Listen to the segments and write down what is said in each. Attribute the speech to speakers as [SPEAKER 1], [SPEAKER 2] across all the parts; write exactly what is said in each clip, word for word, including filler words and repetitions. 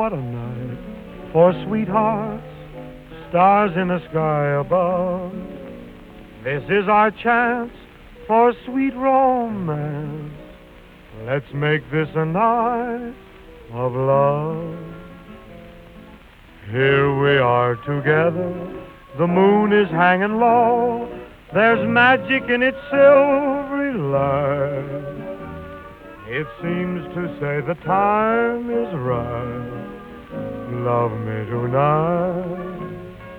[SPEAKER 1] what a night for sweethearts, stars in the sky above. This is our chance for sweet romance. Let's make this a night of love. Here we are together, the moon is hanging low. There's magic in its silvery light. It seems to say the time is right. Love me tonight.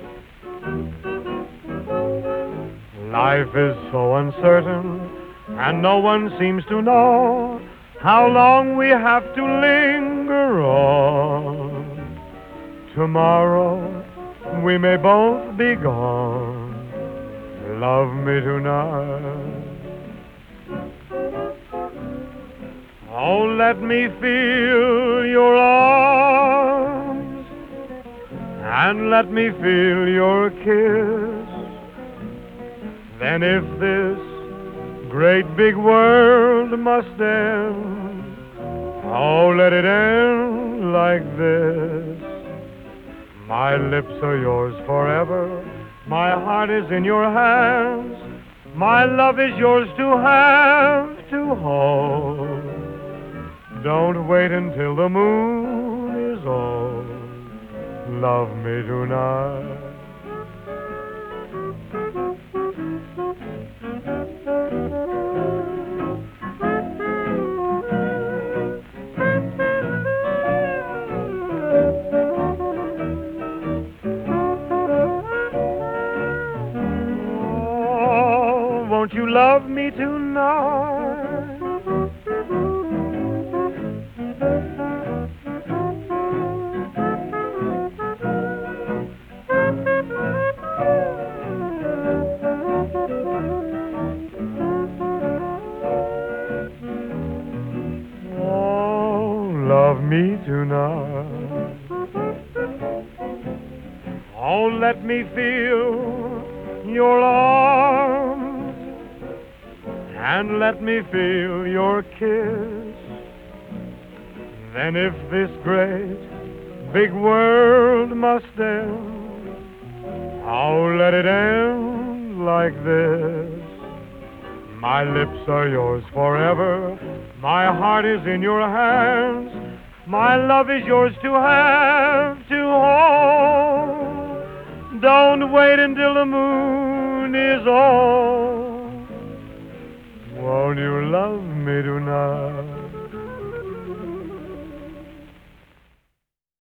[SPEAKER 1] Life is so uncertain, and no one seems to know how long we have to linger on. Tomorrow we may both be gone. Love me tonight. Oh, let me feel your arms, and let me feel your kiss. Then if this great big world must end, oh, let it end like this. My lips are yours forever. My heart is in your hands. My love is yours to have, to hold. Don't wait until the moon is old. Love me tonight. Won't you love me tonight? Oh, love me tonight. Oh, let me feel your arms, and let me feel your kiss. Then if this great big world must end, oh, let it end like this. My lips are yours forever. My heart is in your hands. My love is yours to have, to hold. Don't wait until the moon is old. Won't you love me tonight?